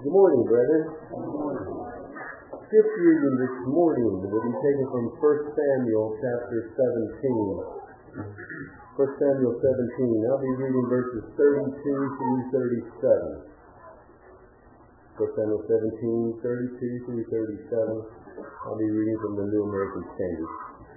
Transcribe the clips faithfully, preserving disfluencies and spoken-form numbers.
Good morning, brethren. Good morning. Scripture reading this morning will be taken from First Samuel chapter seventeen. First Samuel seventeen. I'll be reading verses thirty-two through thirty-seven. First Samuel seventeen, thirty-two through thirty-seven. I'll be reading from the New American Standard.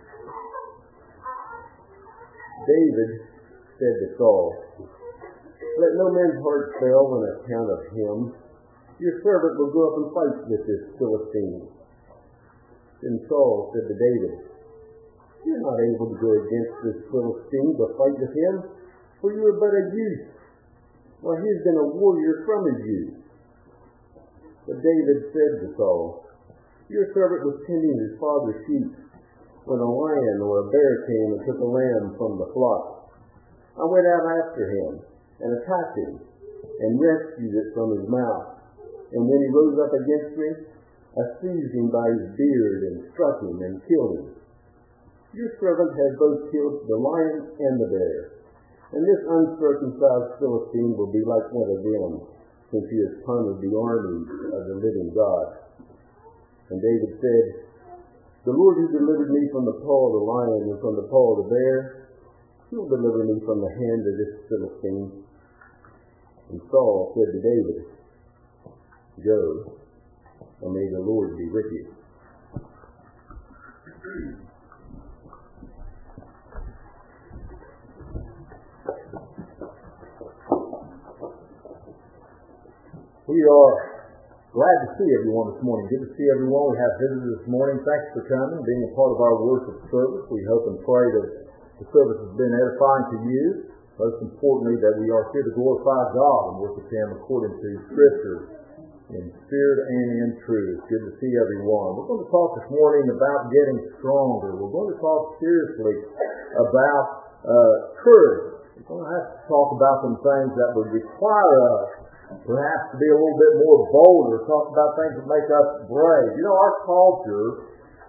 David said to Saul, "Let no man's heart fail on account of him. Your servant will go up and fight with this Philistine." Then Saul said to David, "You're not able to go against this Philistine to fight with him, for you are but a youth, while he has been a warrior from his youth." But David said to Saul, "Your servant was tending his father's sheep when a lion or a bear came and took a lamb from the flock. I went out after him and attacked him and rescued it from his mouth. And when he rose up against me, I seized him by his beard and struck him and killed him. Your servant has both killed the lion and the bear, and this uncircumcised Philistine will be like one of them, since he has plundered the armies of the living God." And David said, "The Lord who delivered me from the paw of the lion and from the paw of the bear, he will deliver me from the hand of this Philistine." And Saul said to David, "Go, and may the Lord be with you." We are glad to see everyone this morning. Good to see everyone. We have visitors this morning. Thanks for coming, being a part of our worship service. We hope and pray that the service has been edifying to you. Most importantly, that we are here to glorify God and worship Him according to Scripture, in spirit and in truth. Good to see everyone. We're going to talk this morning about getting stronger. We're going to talk seriously about uh, courage. We're going to have to talk about some things that would require us perhaps to be a little bit more bold, or talk about things that make us brave. You know, our culture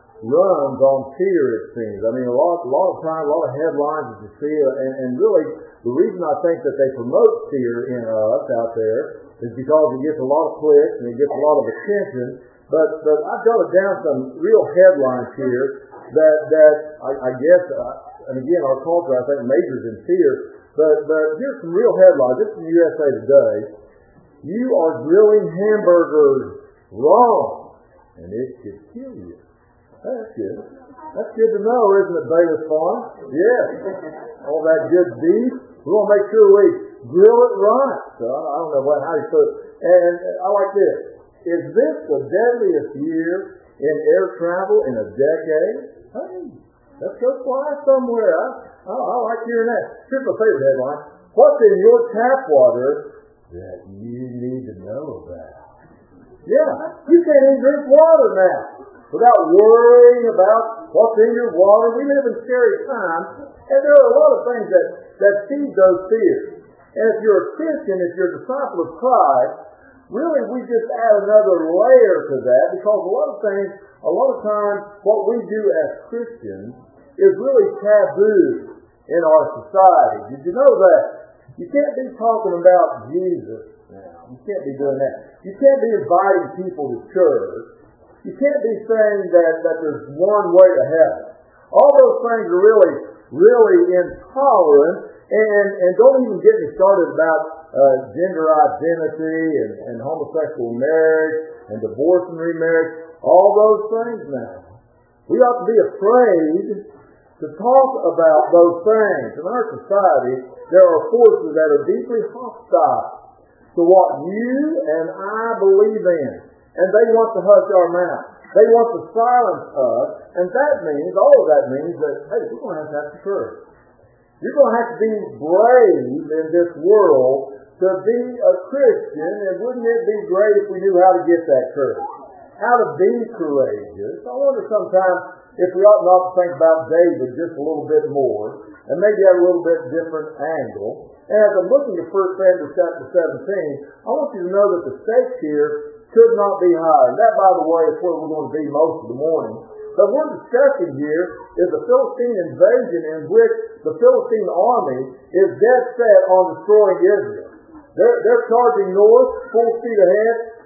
runs on fear, it seems. I mean, a lot, a lot of times, a lot of headlines that you see, and, and really, the reason I think that they promote fear in us out there is because it gets a lot of clicks and it gets a lot of attention. But, but I've jotted down some real headlines here that, that I, I guess, uh, and again, our culture, I think, majors in fear. But, but here's some real headlines. This is from U S A Today. "You are grilling hamburgers wrong, and it could kill you." That's good. That's good to know, isn't it, Bayless Farm? Yes. All that good beef. We want to make sure we grill it right. So I don't know what, how you put it. And I like this. Is this the deadliest year in air travel in a decade? Hey, let's go fly somewhere. I, I, I like hearing that. Here's my favorite headline. "What's in your tap water that you need to know about?" Yeah, you can't even drink water now without worrying about what's in your water. We live in scary times, and there are a lot of things that, that feed those fears. And if you're a Christian, if you're a disciple of Christ, really we just add another layer to that, because a lot of things, a lot of times, what we do as Christians is really taboo in our society. Did you know that? You can't be talking about Jesus now. You can't be doing that. You can't be inviting people to church. You can't be saying that, that there's one way to heaven. All those things are really, really intolerant. And, and don't even get me started about uh, gender identity and, and homosexual marriage and divorce and remarriage. All those things now. We ought to be afraid to talk about those things. In our society, there are forces that are deeply hostile to what you and I believe in. And they want to hush our mouth. They want to silence us. And that means, all of that means that, hey, we're going to have to have courage. You're going to have to be brave in this world to be a Christian. And wouldn't it be great if we knew how to get that courage? How to be courageous. I wonder sometimes if we ought not to think about David just a little bit more, and maybe have a little bit different angle. And as I'm looking at First Samuel chapter seventeen, I want you to know that the stakes here could not be higher. And that, by the way, is where we're going to be most of the morning. But we're discussing here is the Philistine invasion, in which the Philistine army is dead set on destroying Israel. They're, they're charging north, full speed ahead.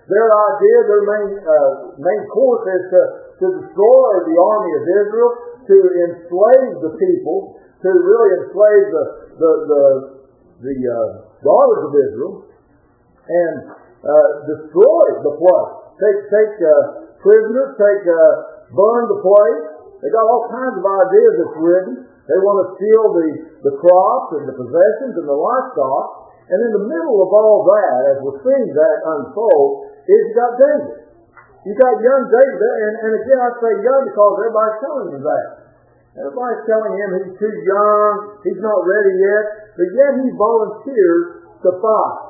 Their idea, their main uh, main course is to, to destroy the army of Israel, to enslave the people, to really enslave the the the, the uh, daughters of Israel, and uh, destroy the place. Take take uh, prisoners, take uh, burn the place. They got all kinds of ideas that's written. They want to steal the, the crops and the possessions and the livestock. And in the middle of all that, as we're seeing that unfold, is you got David. You got young David, and, and again I say young because everybody's telling him that. Everybody's telling him he's too young, he's not ready yet, but yet he volunteers to fight.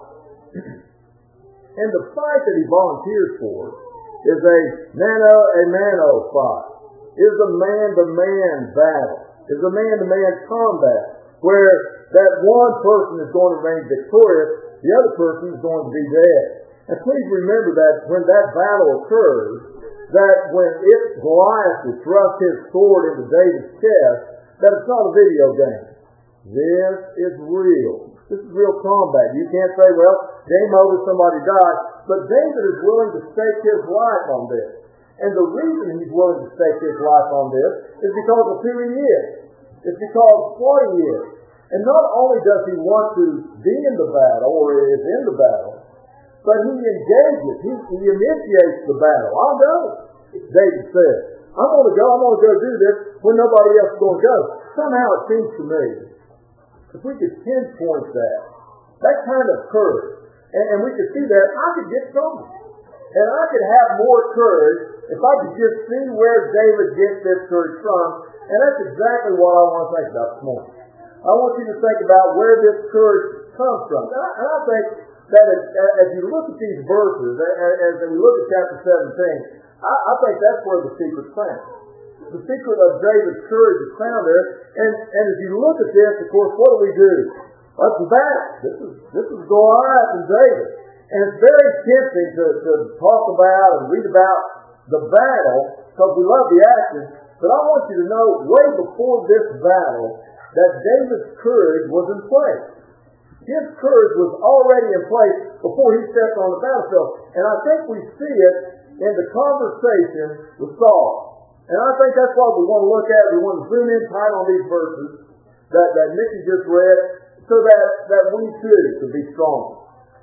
And the fight that he volunteers for is a mano a mano fight. Is a man-to-man battle. Is a man-to-man combat where that one person is going to remain victorious, the other person is going to be dead. And please remember that when that battle occurs, that when it Goliath would thrust his sword into David's chest, that it's not a video game. This is real. This is real combat. You can't say, well, game over, somebody died. But David is willing to stake his life on this. And the reason he's willing to stake his life on this is because of who he is. It's because of what he is. And not only does he want to be in the battle, or is in the battle, but he engages, he, he initiates the battle. I'll go, David said. I'm going to go, I'm going to go do this when nobody else is going to go. Somehow it seems to me, if we could pinpoint that, that kind of courage, and, and we could see that, I could get something. And I could have more courage if I could just see where David gets this courage from. And that's exactly what I want to think about this morning. I want you to think about where this courage comes from. And I, and I think that as, as you look at these verses, as, as we look at chapter seventeen, I, I think that's where the secret's found. The secret of David's courage is found there. And, and as you look at this, of course, what do we do? That's the battle. This is, this is Goliath and David. And it's very tempting to, to talk about and read about the battle because we love the action. But I want you to know, way before this battle, that David's courage was in place. His courage was already in place before he stepped on the battlefield. And I think we see it in the conversation with Saul. And I think that's what we want to look at. We want to zoom in tight on these verses that, that Mickey just read so that, that we too could be strong.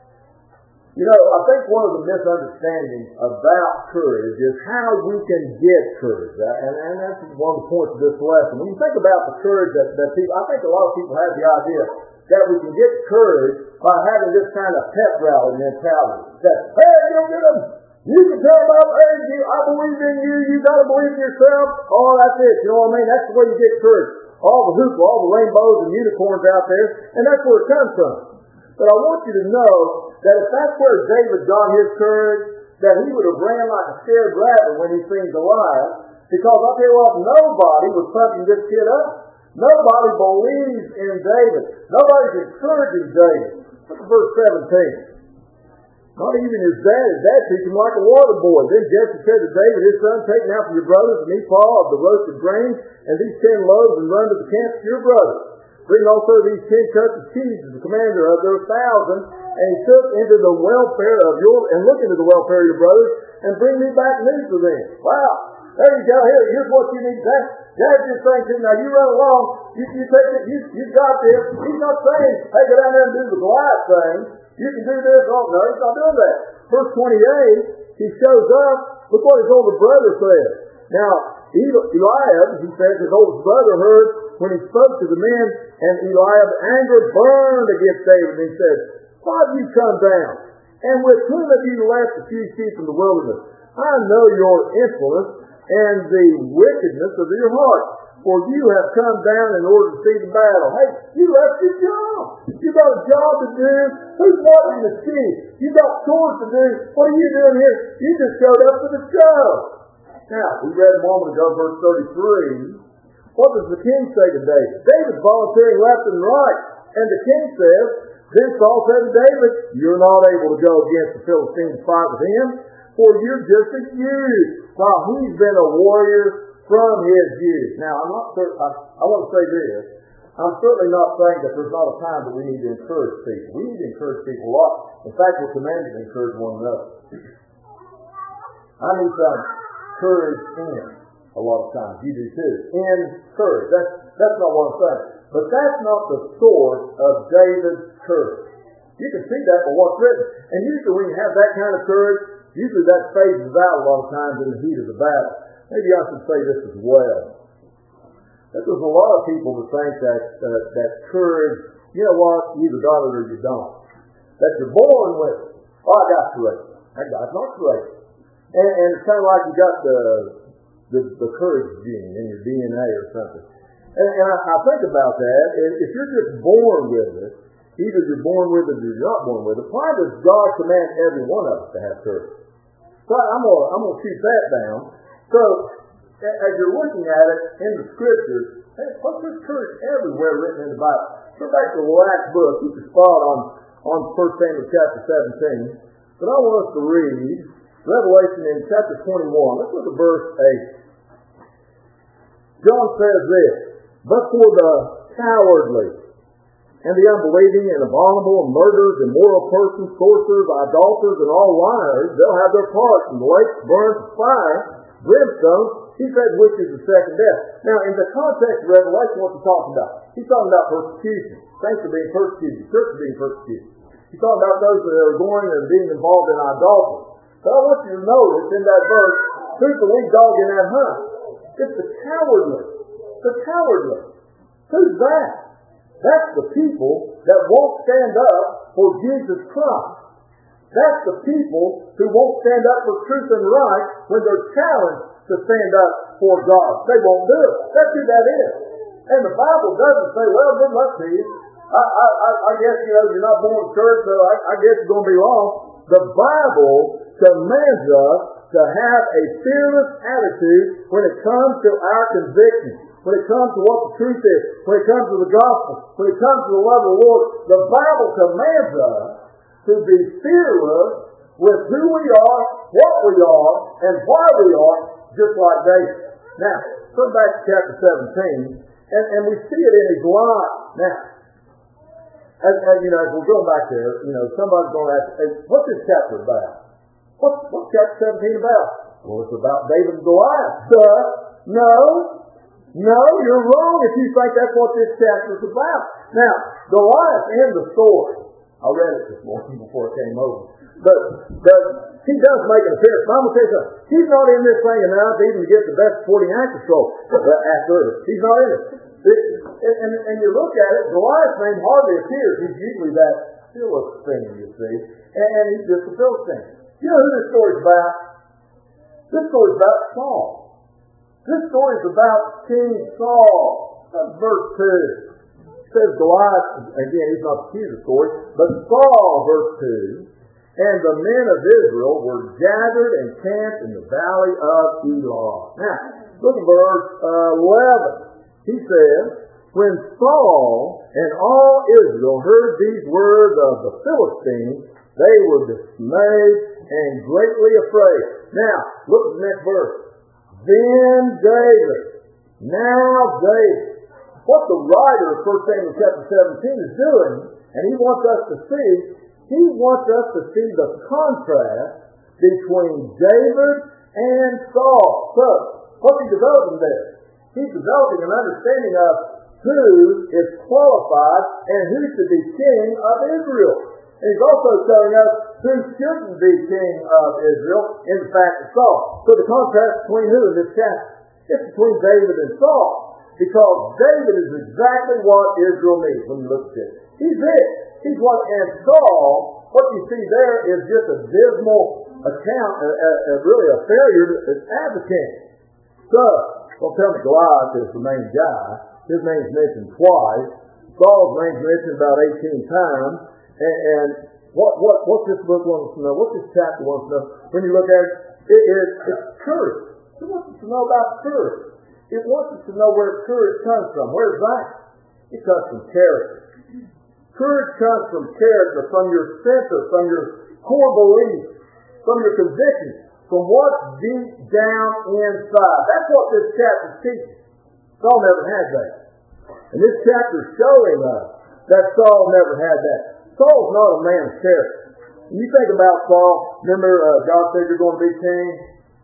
You know, I think one of the misunderstandings about courage is how we can get courage. And, and that's one of the points of this lesson. When you think about the courage that, that people, I think a lot of people have the idea that we can get courage by having this kind of pep rally mentality. That, hey, you'll get them. You can tell them up, hey, you, I believe in you. You got to believe in yourself. Oh, that's it. You know what I mean? That's the way you get courage. All the hoopla, all the rainbows and unicorns out there. And that's where it comes from. But I want you to know that if that's where David got his courage, that he would have ran like a scared rabbit when he seen Goliath. Because I'll tell you what, nobody was pumping this kid up. Nobody believes in David. Nobody's encouraging David. Look at verse seventeen. Not even his dad. His dad treats him like a water boy. Then Jesse said to David, his son, take now from your brothers an ephah of the roasted grain and these ten loaves and run to the camp to your brothers. Bring also these ten cuts of cheese to the commander of their thousand, and he took into the welfare of your, and look into the welfare of your brothers, and bring me back news of them. Wow. There you go. Here, here's what you need. Dad, Dad just saying to you, now you run along, you, you take it, you, you got this. He's not saying, hey, go down there and do the Goliath thing. You can do this. Oh, no, he's not doing that. Verse twenty-eight, he shows up. Look what his older brother says. Now, Eliab, he says, his oldest brother heard when he spoke to the men, and Eliab's anger burned against David, and he said, why have you come down? And with whom have you left the few sheep in the wilderness? I know your insolence and the wickedness of your heart, for you have come down in order to see the battle. Hey, you left your job. You got a job to do. Who's watching the sheep? You got chores to do. What are you doing here? You just showed up for the show. Now, we read a moment ago, verse thirty-three. What does the king say to David? David's volunteering left and right. And the king says, then Saul said to David, you're not able to go against the Philistines to fight with him, for you're just a youth, while he's been a warrior from his youth. Now, I'm not certain, I, I want to say this. I'm certainly not saying that there's not a time that we need to encourage people. We need to encourage people a lot. In fact, we're commanded to encourage one another. I need some courage in a lot of times. You do too. In courage. That's, that's not what I'm saying. But that's not the source of David's courage. You can see that from what's written. And usually when you have that kind of courage, usually that phases out a lot of times in the heat of the battle. Maybe I should say this as well. There's a lot of people that think that uh, that courage, you know what, you either got it or you don't. That you're born with it. Oh, I got courage. That guy's not courageous. And, and it's kind of like you got the, the the courage gene in your D N A or something. And, and I, I think about that. If you're just born with it, either you're born with it or you're not born with it. Why does God command every one of us to have courage? So I'm going I'm to shoot that down. So as you're looking at it in the Scriptures, there's courage everywhere written in the Bible. Go back to the last book. You can spot on, on First Samuel chapter seventeen. But I want us to read Revelation in chapter twenty-one. Let's look at verse eight. John says this, "But for the cowardly, and the unbelieving, and abominable, and murderers, immoral persons, sorcerers, idolaters, and all liars, they'll have their part in the lake burns with fire, brimstone." He said, which is the second death. Now, in the context of Revelation, what's he talking about? He's talking about persecution. Saints are being persecuted. Church are being persecuted. He's talking about those that are going and being involved in idolatry. But I want you to notice in that verse, who's the lead dog in that hunt? It's the cowardly. The cowardly. Who's that? That's the people that won't stand up for Jesus Christ. That's the people who won't stand up for truth and right when they're challenged to stand up for God. They won't do it. That's who that is. And the Bible doesn't say, well, good luck to you. I, I, I guess, you know, you're not born in church, so I, I guess you're going to be wrong. The Bible commands us to have a fearless attitude when it comes to our convictions, when it comes to what the truth is, when it comes to the gospel, when it comes to the love of the Lord. The Bible commands us to be fearless with who we are, what we are, and why we are, just like David. Now, come back to chapter seventeen, and, and we see it in his life. Now, as, as you know, as we're going back there, you know, somebody's going to ask, hey, what's this chapter about? What's, what's chapter seventeen about? Well, it's about David and Goliath. Duh. No. No, you're wrong if you think that's what this chapter is about. Now, Goliath in the story. I read it this morning before it came over. But, but he does make an appearance. But I'm going to tell you something. He's not in this thing enough to even get the best supporting actor role after it. He's not in it. it and, and, and you look at it, Goliath's name hardly appears. He's usually that Philistine, you see. And, and he's just a Philistine. You know who this story's about? This story's about Saul. This story's about King Saul. That's verse two. It says Goliath, again, he's not the key to the story, but Saul, verse two, and the men of Israel were gathered and camped in the valley of Elah. Now, look at verse uh, eleven. He says, when Saul and all Israel heard these words of the Philistines, they were dismayed and greatly afraid. Now, look at the next verse. Then David, now David. What the writer of First Samuel chapter seventeen is doing, and he wants us to see, he wants us to see the contrast between David and Saul. So, what's he developing there? He's developing an understanding of who is qualified and who should be king of Israel. And he's also telling us who shouldn't be king of Israel in the fact of Saul. So the contrast between who in this chapter? It's between David and Saul. Because David is exactly what Israel needs when you look at this. He's it. He's what, and Saul, what you see there is just a dismal account, a, a, a really a failure as a king. So, don't tell me Goliath is the main guy. His name's mentioned twice. Saul's name's mentioned about eighteen times. And, and what, what, what this book wants to know, what this chapter wants to know, when you look at it, it is it's courage. It wants us to know about courage. It wants us to know where courage comes from. Where is that? It comes from character. Courage comes from character, from your center, from your core beliefs, from your convictions, from what's deep down inside. That's what this chapter teaches. Saul never had that. And this chapter is showing us that Saul never had that. Saul's not a man of character. When you think about Saul, remember uh, God said you're going to be king?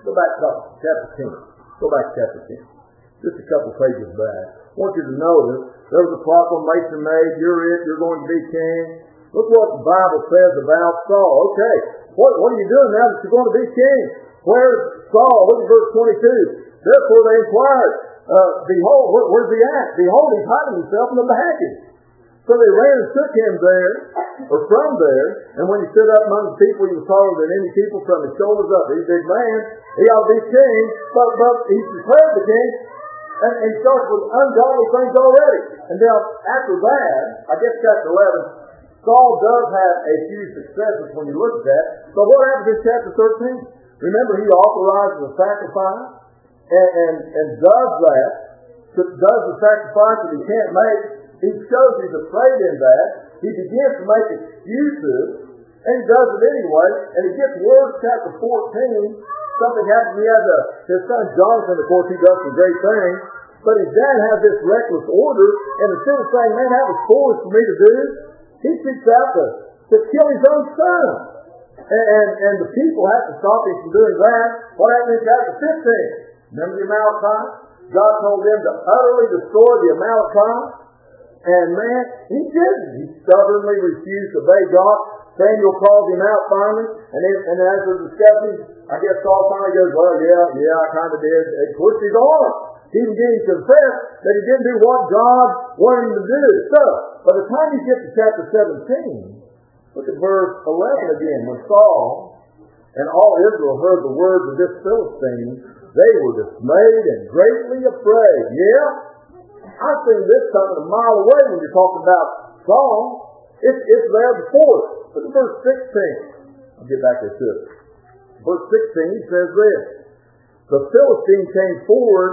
Go back to chapter ten. Go back to chapter ten. Just a couple pages back. I want you to notice there was a proclamation made. You're it. You're going to be king. Look what the Bible says about Saul. Okay, what, what are you doing now that you're going to be king? Where's Saul? Look at verse twenty-two. Therefore they inquired, uh, behold, where, where's he at? Behold, he's hiding himself in the baggage. So they ran and took him there, or from there, and when he stood up among the people, he was taller than any people from his shoulders up. He's a big man. He ought to be king, but, but he's declared the king, and, and he starts with ungodly things already. And now, after that, I guess chapter eleven, Saul does have a few successes when you look at that. But what happens in chapter thirteen? Remember, he authorizes a sacrifice, and, and, and does that, does the sacrifice that he can't make. He shows he's afraid in that. He begins to make excuses, and he does it anyway. And he gets word, chapter fourteen, something happens. He has a, his son Jonathan, of course, he does some great things. But his dad has this reckless order, and instead of saying, man, that was foolish for me to do, he seeks out to, to kill his own son. And, and, and the people have to stop him from doing that. What happened in chapter fifteen? Remember the Amalekites? God told them to utterly destroy the Amalekites. And man, he didn't. He stubbornly refused to obey God. Samuel calls him out finally, and then, and as they're discussing, I guess Saul finally goes, well, yeah, yeah, I kind of did. He pushed his arm. He began to confess that he didn't do what God wanted him to do. So, by the time you get to chapter seventeen, look at verse eleven again. When Saul and all Israel heard the words of this Philistine, they were dismayed and greatly afraid. Yeah? I've seen this coming a mile away when you're talking about Saul. It's, it's there before us. Look at verse sixteen. I'll get back to it. Verse sixteen says this. The Philistine came forward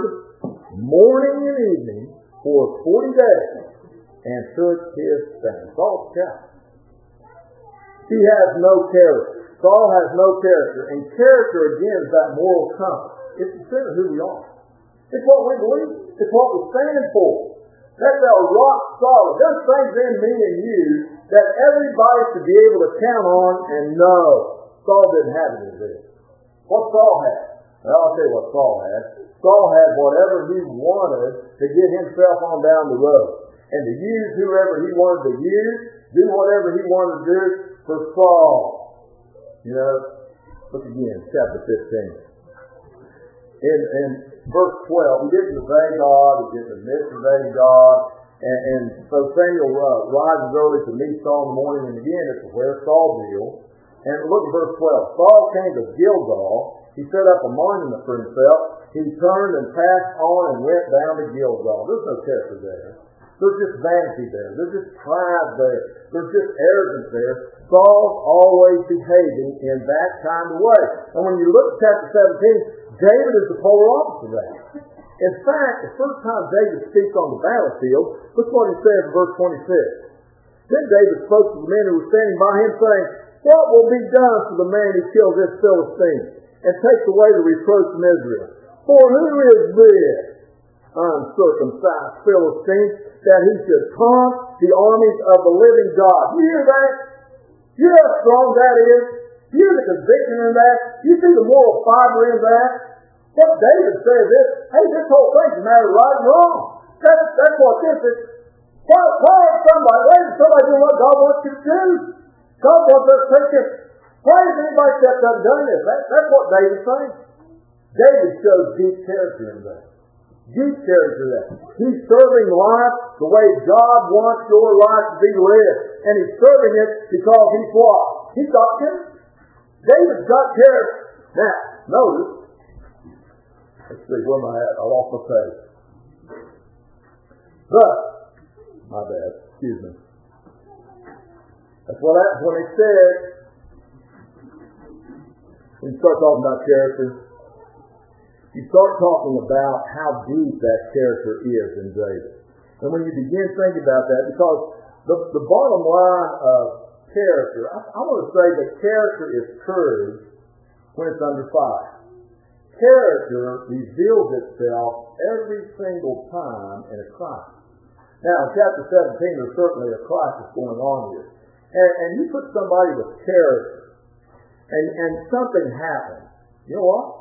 morning and evening for forty days and took his stand. Saul's cow. He has no character. Saul has no character. And character, again, is that moral compass. It's the center of who we are. It's what we believe. It's what we stand for. That's our rock solid. There's things in me and you that everybody should be able to count on and know. Saul didn't have it as this. What Saul had? Well, I'll tell you what Saul had. Saul had whatever he wanted to get himself on down the road. And to use whoever he wanted to use, do whatever he wanted to do for Saul. You know, look again, chapter fifteen. In, in verse twelve, he didn't obey God, he didn't admit to obeying God, and, and so Samuel uh, rises early to meet Saul in the morning, and again, it's where Saul deals. And look at verse twelve. Saul came to Gilgal, he set up a monument for himself, he turned and passed on and went down to Gilgal. There's no character there. There's just vanity there. There's just pride there. There's just arrogance there. Saul's always behaving in that kind of way. And when you look at chapter seventeen, David is the polar opposite of that. In fact, the first time David speaks on the battlefield, look what he says in verse twenty-six. Then David spoke to the men who were standing by him, saying, what will be done to the man who kills this Philistine and takes away the reproach from Israel? For who is this uncircumcised Philistine that he should taunt the armies of the living God? You hear that? You know how strong that is? You hear the conviction in that? You see the moral fiber in that? What David says is, hey, this whole thing's a matter of right and wrong. That's, that's what this is. Why, why is somebody, why is somebody doing what God wants you to do? God wants us to take this. Why has anybody stepped up and done this? That, that's what David's saying. David shows deep character in that. Deep character in that. He's serving life the way God wants your life to be lived. And he's serving it because he's what? He's got character. David's got character. Now, notice. Let's see, where am I at? I lost my page. But, my bad, excuse me. That's what happens when he said, when you start talking about character, you start talking about how deep that character is in David. And when you begin thinking about that, because the, the bottom line of character, I, I want to say that character is courage when it's under fire. Character reveals itself every single time in a crisis. Now, in chapter seventeen, there's certainly a crisis going on here. And, and you put somebody with character, and, and something happens. You know what?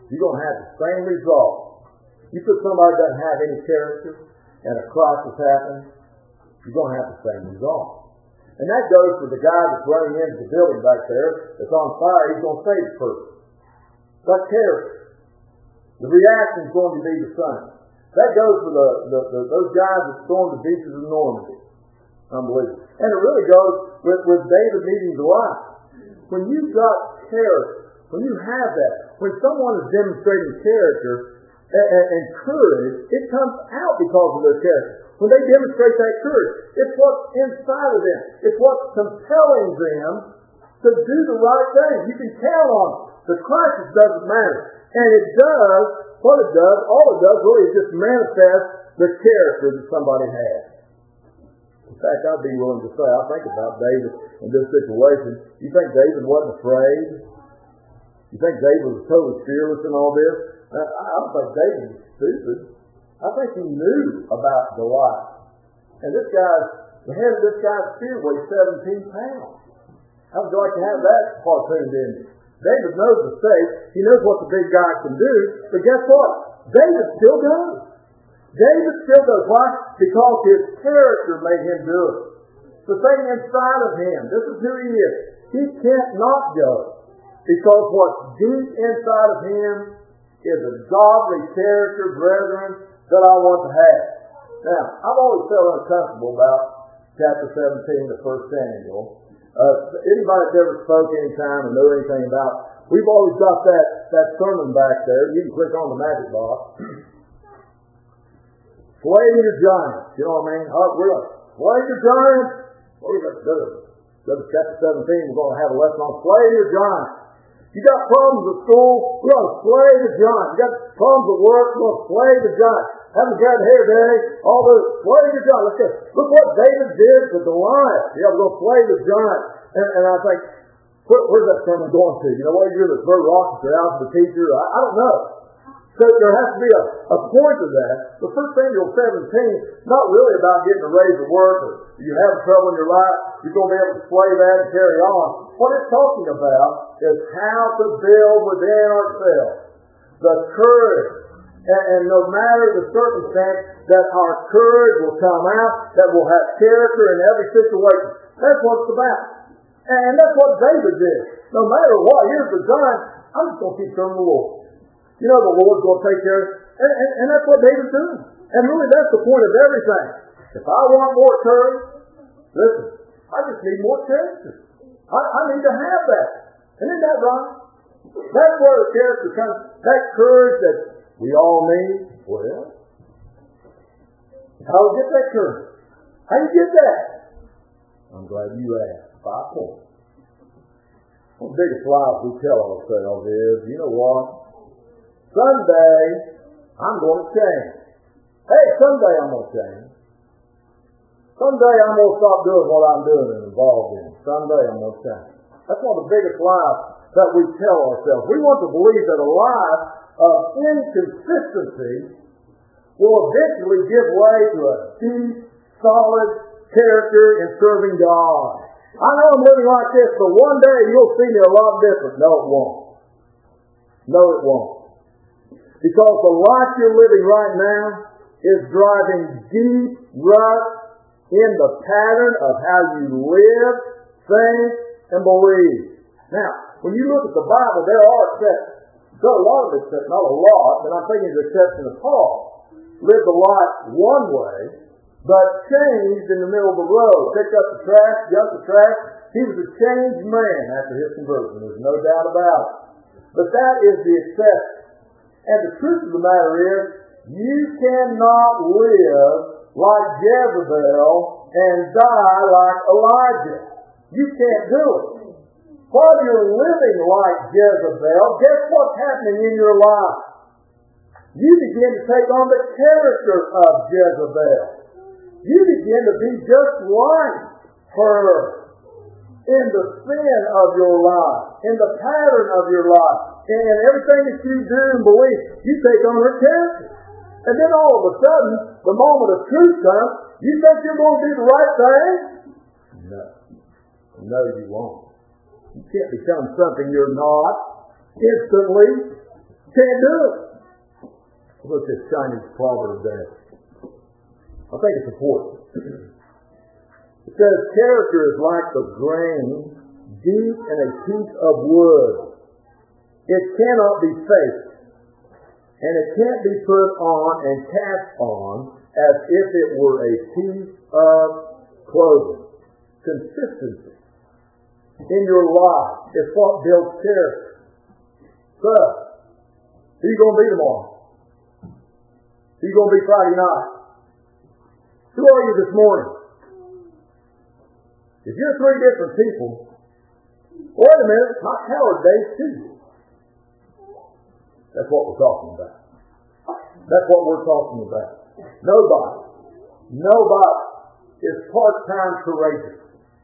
you're going to have the same result. You put somebody that doesn't have any character and a crisis happens, you're going to have the same result. And that goes for the guy that's running into the building back there that's on fire. He's going to save the person. That's character. The reaction is going to be the same. That goes for the, the, the those guys that stormed the beaches of Normandy. Unbelievable. And it really goes with, with David meeting Goliath. When you've got character, when you have that, when someone is demonstrating character and, and, and courage, it comes out because of their character. When they demonstrate that courage, it's what's inside of them. It's what's compelling them to do the right thing. You can count on it. The crisis doesn't matter. And it does, what it does, all it does really is just manifest the character that somebody has. In fact, I'd be willing to say, I think about David in this situation. You think David wasn't afraid? You think David was totally fearless in all this? I don't think David was stupid. I think he knew about Goliath. And this guy's, the head of this guy's spear weighs seventeen pounds. How would you like to have that harpooned in you? David knows the stake. He knows what the big guy can do. But guess what? David still goes. David still goes. Why? Because his character made him do it. The thing inside of him, this is who he is. He can't not go. Because what's deep inside of him is a godly character, brethren, that I want to have. Now, I've always felt uncomfortable about chapter seventeen of First Samuel. Uh, anybody that's ever spoke any time or know anything about, we've always got that, that sermon back there. You can click on the magic box. Slay your giants. You know what I mean? Oh, we're going to slay your giants. Well, we're going to go to, go to chapter seventeen. We're going to have a lesson on slay your giants. You got problems at school, we're going to slay the giant. You got problems at work, we're going to slay the giant. Haven't got hair day, all those, slay the giant. Look, at, look what David did to Goliath. Yeah, we're going to slay the giant. And, and I think, where, where's that sermon going to? You know, what you're the third rock, you're out to the teacher. I, I don't know. So there has to be a, a point to that. But First Samuel seventeen, not really about getting a raise at work or you have trouble in your life, you're going to be able to slay that and carry on. What it's talking about is how to build within ourselves the courage. And, and no matter the circumstance, that our courage will come out, that we'll have character in every situation. That's what it's about. And that's what David did. No matter what, here's the giant, I'm just going to keep serving the Lord. You know the Lord's going to take care of it. And, and, and that's what David's doing. And really that's the point of everything. If I want more courage, listen, I just need more character. I, I need to have that. Isn't that right? That's where the character comes. That courage that we all need. Well, how do you get that courage? How do you get that? I'm glad you asked. Five points. One of the biggest lies we tell ourselves is, you know what? Someday, I'm going to change. Hey, someday I'm going to change. Someday I'm going to stop doing what I'm doing and involved in. Someday I'm going to change. That's one of the biggest lies that we tell ourselves. We want to believe that a life of inconsistency will eventually give way to a deep, solid character in serving God. I know I'm living like this, but one day you'll see me a lot different. No, it won't. No, it won't. Because the life you're living right now is driving deep rut in the pattern of how you live, think, and believe. Now, when you look at the Bible, there are exceptions. There are a lot of exceptions, not a lot, but I'm thinking of the exception of Paul. Lived a life one way, but changed in the middle of the road. Picked up the trash, jumped the trash. He was a changed man after his conversion. There's no doubt about it. But that is the exception. And the truth of the matter is, you cannot live like Jezebel and die like Elijah. You can't do it. While you're living like Jezebel, guess what's happening in your life? You begin to take on the character of Jezebel. You begin to be just like her in the sin of your life, in the pattern of your life. And everything that you do and believe, you take on her character. And then all of a sudden, the moment of truth comes, you think you're going to do the right thing? No. No, you won't. You can't become something you're not instantly. Can't do it. Look at this Chinese proverb there. I think it's important. It says, character is like the grain deep in a piece of wood. It cannot be faked, and it can't be put on and cast on as if it were a piece of clothing. Consistency in your life is what builds character. So, who are you going to be tomorrow? Who are you going to be Friday night? Who are you this morning? If you're three different people, wait a minute, how are they two? That's what we're talking about. That's what we're talking about. Nobody, nobody is part-time courageous.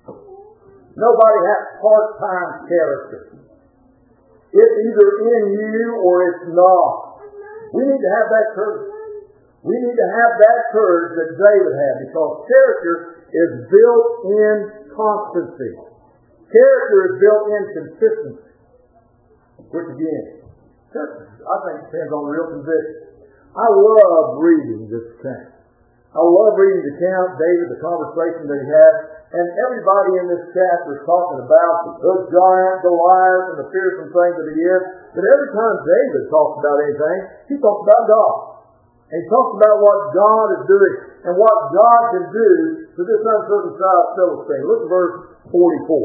Nobody has part-time character. It's either in you or it's not. We need to have that courage. We need to have that courage that David had, because character is built in constancy. Character is built in consistency. Which again, I think depends on real conviction. I love reading this account. I love reading the account, David, the conversation that he had, and everybody in this chapter is talking about the giant, Goliath, and the fearsome thing that he is. But every time David talks about anything, he talks about God. And he talks about what God is doing and what God can do to this uncircumcised Philistine. Look at verse forty-four.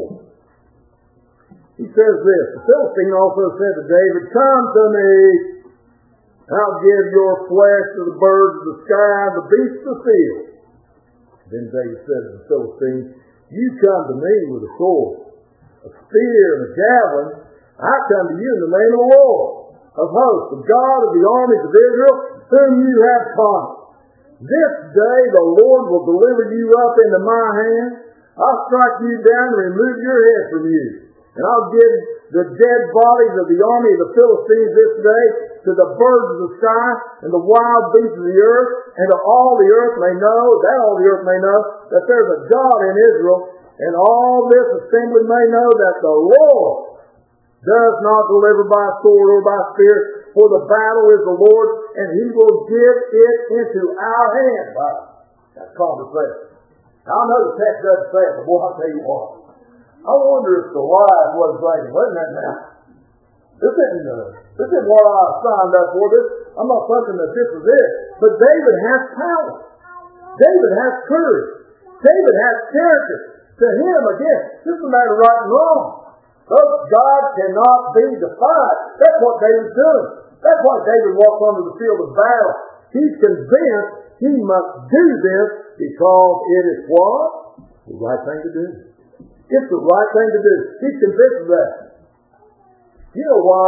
He says this, the Philistine also said to David, come to me, and I'll give your flesh to the birds of the sky, the beasts of the field. Then David said to the Philistine, you come to me with a sword, a spear, and a javelin. I come to you in the name of the Lord of hosts, the God of the armies of Israel, whom you have conquered. This day the Lord will deliver you up into my hand. I'll strike you down and remove your head from you. And I'll give the dead bodies of the army of the Philistines this day to the birds of the sky and the wild beasts of the earth, and to all the earth may know, that all the earth may know, that there's a God in Israel, and all this assembly may know that the Lord does not deliver by sword or by spear, for the battle is the Lord's, and he will give it into our hands. Wow. That's conversation. Now, I know the text doesn't say it, but boy, I'll tell you what. I wonder if Goliath was thinking, wait a minute now. This isn't, uh, this isn't what I signed up for. This, I'm not thinking that this is it. But David has power. David has courage. David has character. To him, again, this is a matter of right and wrong. But God cannot be defied. That's what David's doing. That's why David walks onto the field of battle. He's convinced he must do this because it is what? The right thing to do. It's the right thing to do. He's convinced of that. You know why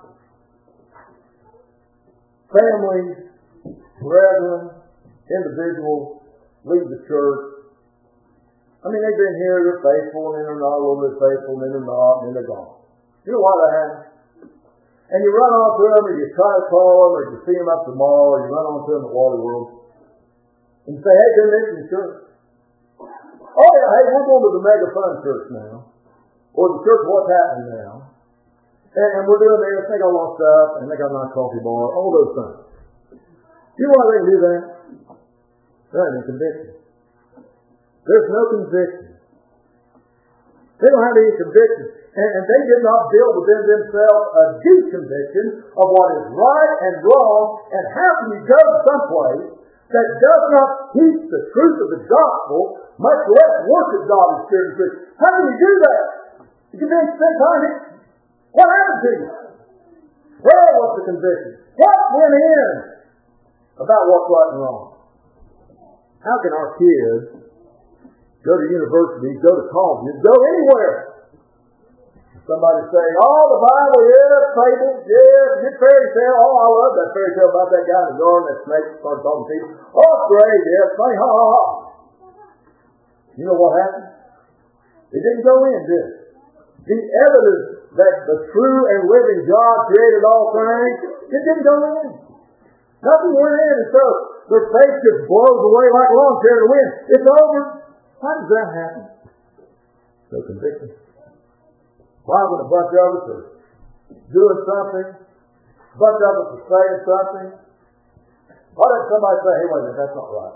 families, brethren, individuals leave the church? I mean, they've been here, they're faithful, and then they're not a little bit faithful, and then they're not, and then they're gone. You know why that happens? And you run on to them, or you try to call them, or you see them up tomorrow, or you run on to them at Water World, and you say, hey, they're missing the church. Oh, yeah, hey, we're going to the Mega Fun Church now, or the church of What's Happening now, and, and we're doing this, they got a lot of stuff, and they got a nice coffee bar, all those things. You know why they can do that? They're not even conviction. There's no conviction. They don't have any conviction. And, and they did not build within themselves a deep conviction of what is right and wrong, and how can you go to someplace that does not teach the truth of the gospel, much less worship God in spirit and truth? How can you do that? You can be sick-hearted. What happened to you? Where was the conviction? What went in about what's right and wrong? How can our kids go to universities, go to colleges, go anywhere? Somebody say, oh, the Bible, yeah, fables, yeah, good fairy tale. Oh, I love that fairy tale about that guy in the garden, that snake started talking to people. Oh, it's great, yeah, it's funny, ha, ha, ha. You know what happened? It didn't go in, did it? The evidence that the true and living God created all things, it didn't go in. Nothing went in, and so their faith just blows away like a lawn chair in the wind. It's over. How does that happen? No conviction. Why, when a bunch of us are doing something, bunch of us are saying something. Why doesn't somebody say, hey, wait a minute, that's not right?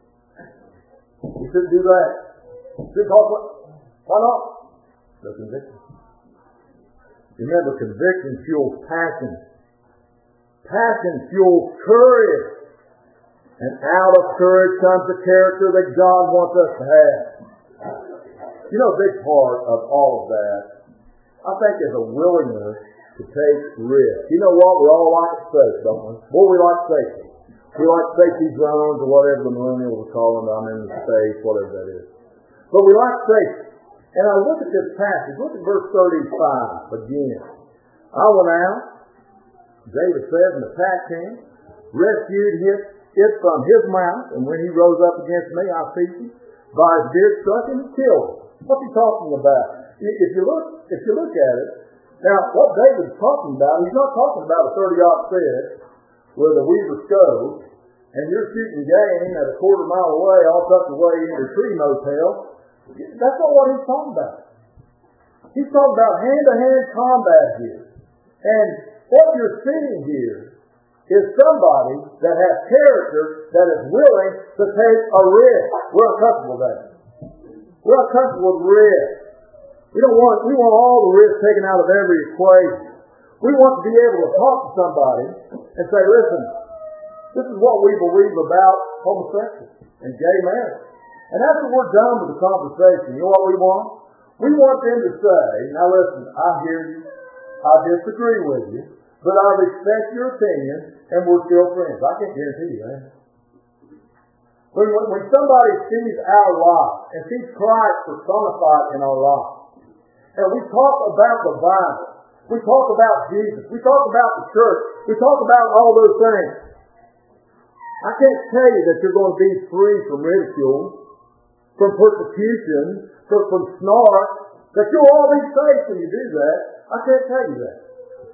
You shouldn't do that. You shouldn't talk about Why not? No conviction. Remember, conviction fuels passion. Passion fuels courage. And out of courage comes the character that God wants us to have. You know, a big part of all of that, I think, is a willingness to take risks. You know what? We all like it safe, don't we? Boy, we like safety. We like safety zones or whatever the millennials are calling them. I'm in the space, whatever that is. But we like safety. And I look at this passage. Look at verse thirty-five again. I went out, David says, and attacked him, rescued him, it from his mouth, and when he rose up against me, I seized him. By his beard struck him and killed him. What's he talking about? If you look, if you look at it, now what David's talking about, he's not talking about a thirty-aught six with a Weaver scope, and you're shooting game at a quarter mile away, all tucked away in a tree motel. That's not what he's talking about. He's talking about hand-to-hand combat here. And what you're seeing here is somebody that has character that is willing to take a risk. We're uncomfortable with that. We're uncomfortable with risk. We don't want, we want all the risk taken out of every equation. We want to be able to talk to somebody and say, listen, this is what we believe about homosexuals and gay marriage. And after we're done with the conversation, you know what we want? We want them to say, now listen, I hear you, I disagree with you, but I respect your opinion, and we're still friends. I can't guarantee you that. When, when, when somebody sees our life and sees Christ personified in our life, and we talk about the Bible, we talk about Jesus, we talk about the church, we talk about all those things, I can't tell you that you're going to be free from ridicule, from persecution, from, from snark, that you'll all be safe when you do that. I can't tell you that.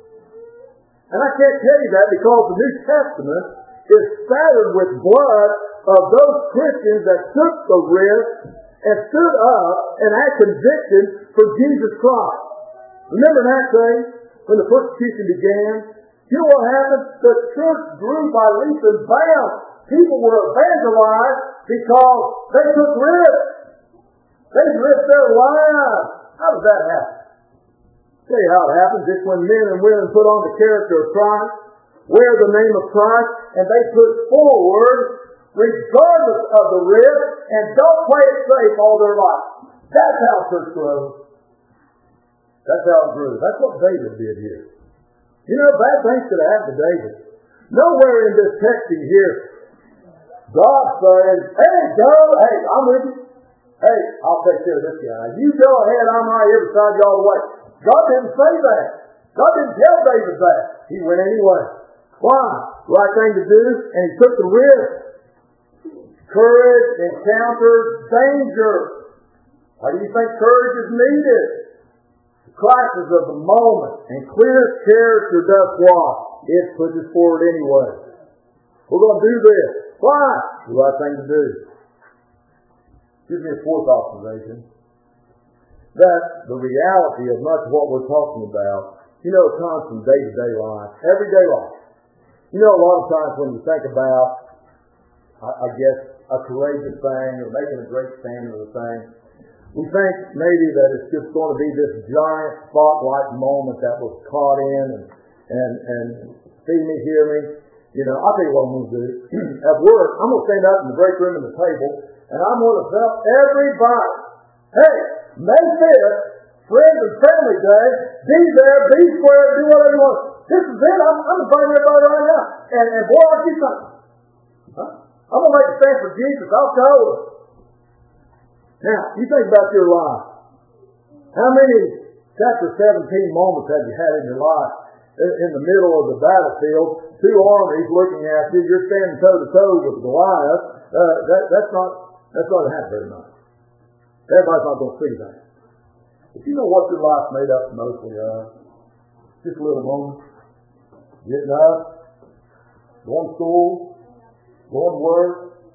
And I can't tell you that because the New Testament is spattered with blood of those Christians that took the risk and stood up and had conviction for Jesus Christ. Remember that day when the persecution began? You know what happened? The church grew by leaps and bounds. People were evangelized because they took risks. They risked their lives. How does that happen? I'll tell you how it happens. It's when men and women put on the character of Christ, wear the name of Christ, and they put forward, regardless of the risk, and don't play it safe all their life. That's how church grows. That's how it grew. That's what David did here. You know, bad things could have happened to David. Nowhere in this text you hear God says, hey, go, hey, I'm with you. Hey, I'll take care of this guy. You go ahead, I'm right here beside you all the way. God didn't say that. God didn't tell David that. He went anyway. Why? Right thing to do, and he took the risk. Courage encounters danger. Why do you think courage is needed? The crisis of the moment, and clear character does what? It pushes forward anyway. We're going to do this. Why? The right thing to do. Gives me a fourth observation. That the reality of much of what we're talking about, you know, it comes from day-to-day life, everyday life. You know, a lot of times when you think about, I, I guess, a courageous thing or making a great stand of a thing, we think maybe that it's just going to be this giant spotlight moment that was caught in and, and, and see me, hear me. You know, I'll tell you what I'm going to do. At work, I'm going to stand up in the break room at the table, and I'm going to tell everybody, hey, May fifth, Friends and Family Day, be there, be square, do whatever you want. This is it. I'm, I'm inviting everybody right now. And, and boy, I'll do something. Huh? I'm going to make a stand for Jesus. I'll tell you. Now, you think about your life. How many chapter seventeen moments have you had in your life? In, in the middle of the battlefield, two armies looking at you, you're standing toe-to-toe with Goliath. Uh, that, that's not that's not going to happen very much. Everybody's not going to see that. But you know what your life's made up mostly of? Just a little moment. Getting up, going to school, going to work,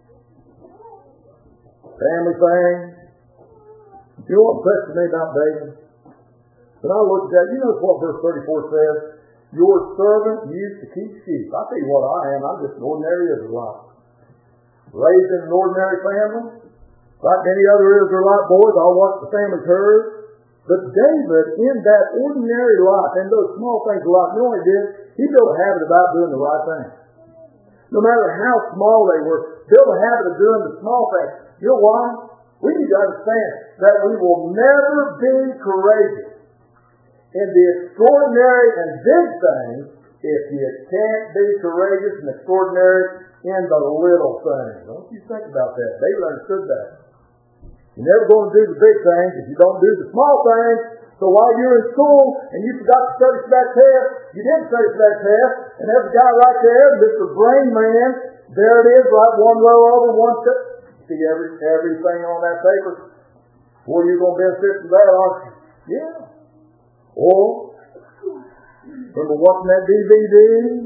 family things. You know what impressed me about David? When I looked at that, you know what verse thirty-four says? your servant used to keep sheep. I tell you what I am. I'm just an ordinary Israelite. Raised in an ordinary family. Like many other Israelite boys, I watched the family's herd. But David, in that ordinary life, and those small things of life, you know what he did? He built a habit about doing the right thing. No matter how small they were, build a habit of doing the small things. You know why? We need to understand that we will never be courageous in the extraordinary and big things if you can't be courageous and extraordinary in the little things. Don't you think about that? David understood that. You're never going to do the big things if you don't do the small things. So while you're in school and you forgot to study for that test, you didn't study for that test, and there's a guy right there, Mister Brain Man, there it is, right one row over, one step. See every, everything on that paper. Boy, you're going to benefit from that, aren't you? Yeah. Or, remember watching that D V D?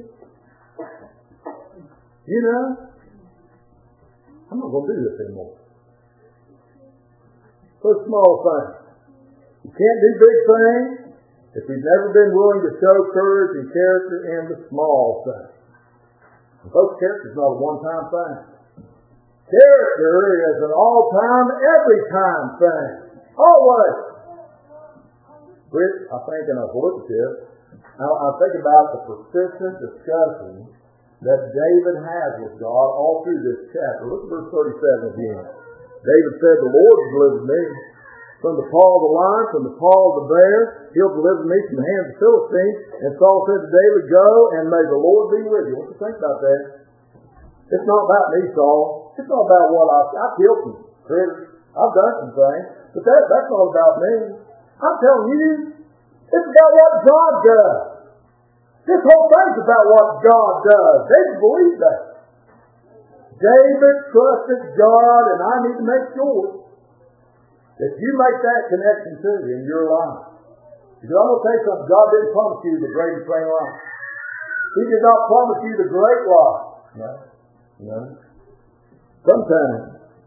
You know, I'm not going to do this anymore. So small things. You can't do big things if you've never been willing to show courage and character in the small things. And folks, character is not a one-time thing. Character is an all-time, every-time thing. Always. Which, I think, and I've looked at this, I, I think about the persistent discussion that David has with God all through this chapter. Look at verse thirty-seven again. David said, the Lord has delivered me from the paw of the lion, from the paw of the bear. He'll deliver me from the hands of the Philistines. And Saul said to David, go and may the Lord be with you. What do you think about that? It's not about me, Saul. It's not about what I, I killed some critters. I've done some things. But that, that's not about me. I'm telling you, it's about what God does. This whole thing's about what God does. David believed that. David trusted God, and I need to make sure that you make that connection too in your life. Because I'm going to tell you something. God didn't promise you the great and plain life. He did not promise you the great life. No. No. Sometimes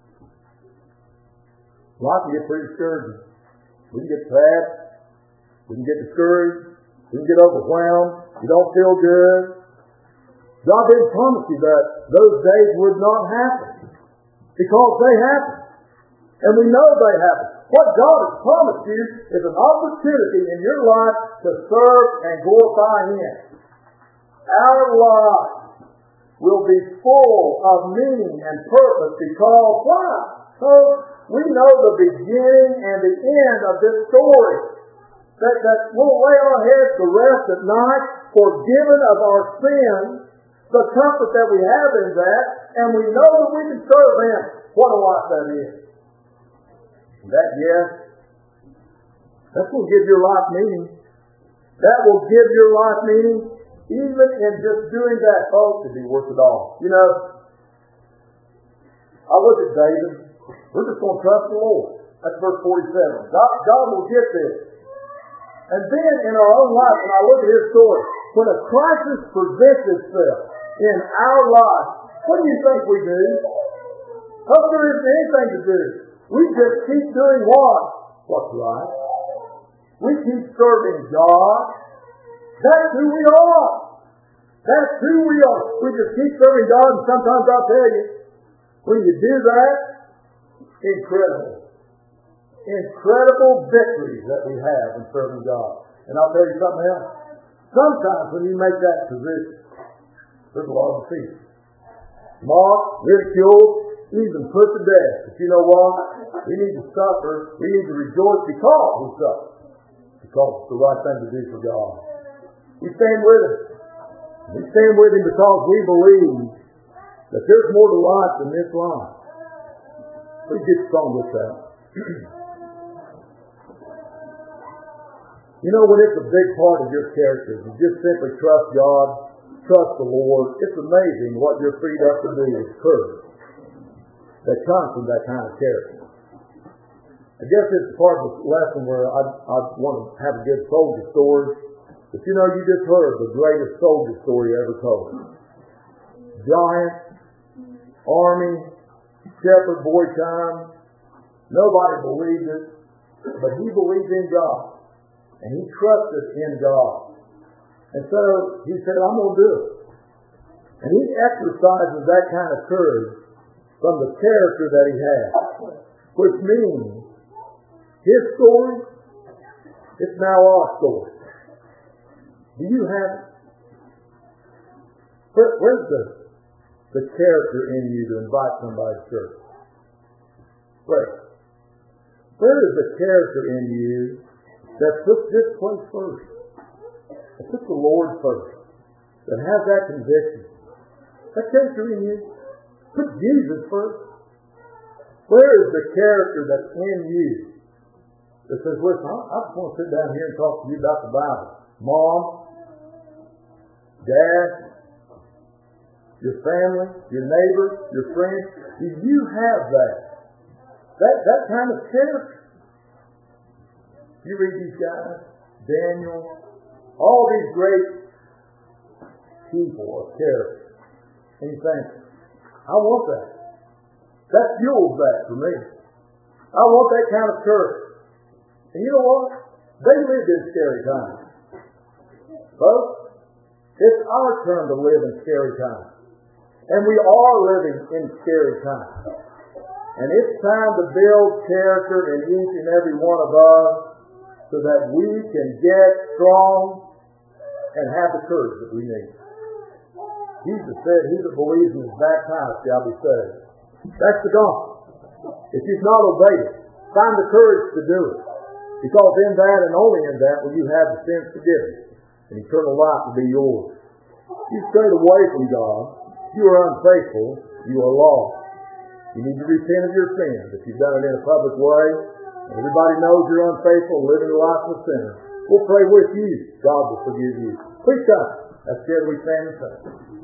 life can get pretty discouraging. We can get sad. We can get discouraged. We can get overwhelmed. You don't feel good. God didn't promise you that those days would not happen. Because they happen. And we know they happen. What God has promised you is an opportunity in your life to serve and glorify Him. Our life will be full of meaning and purpose because why? So we know the beginning and the end of this story. That, that we'll lay our heads to rest at night, forgiven of our sins, the comfort that we have in that, and we know that we can serve Him. What a life that is. That, yes, that's going to give your life meaning. That will give your life meaning. Even in just doing that, folks, it'd be worth it all. You know, I look at David. We're just going to trust the Lord. That's verse forty-seven. God, God will get this. And then in our own life, when I look at his story, when a crisis presents itself in our life, what do you think we do? Hope there isn't anything to do. We just keep doing what? What's right. We keep serving God. That's who we are. That's who we are. We just keep serving God, and sometimes I'll tell you, when you do that, incredible. Incredible victories that we have in serving God. And I'll tell you something else. Sometimes when you make that position, there's a lot of defeat. Mocked, ridiculed, even put to death. But you know what? We need to suffer. We need to rejoice because we suffer. Because it's the right thing to do for God. We stand with Him. We stand with Him because we believe that there's more to life than this life. Please get strong with that. You know, when it's a big part of your character, you just simply trust God, trust the Lord. It's amazing what you're freed up to do with courage that comes from that kind of character. I guess it's part of the lesson where I, I want to have a good soldier story. But you know, you just heard the greatest soldier story ever told. Giant, army, shepherd boy time. Nobody believed it, but he believed in God. And he trusted in God. And so he said, I'm going to do it. And he exercises that kind of courage from the character that he has, which means his story is now our story. Do you have it? Where, where's the, the character in you to invite somebody to church? Where? Where is the character in you that puts this place first? That puts the Lord first? That has that conviction? That character in you? Put Jesus first. Where is the character that's in you that says, listen, I, I just want to sit down here and talk to you about the Bible. Mom, Dad, your family, your neighbors, your friends. Do you have that? That, that kind of character. You read these guys, Daniel, all these great people of character. And you think, I want that. That fuels that for me. I want that kind of courage. And you know what? They lived in scary times. Folks, it's our turn to live in scary times. And we are living in scary times. And it's time to build character in each and every one of us so that we can get strong and have the courage that we need. Jesus said, he that believes and is baptized shall be saved. That's the gospel. If you've not obeyed it, find the courage to do it. Because in that and only in that will you have the sins forgiven and eternal life will be yours. You strayed away from God. You are unfaithful. You are lost. You need to repent of your sins. If you've done it in a public way, and everybody knows you're unfaithful, living a life of a sinner, we'll pray with you. God will forgive you. Please come. That's good. We stand and say.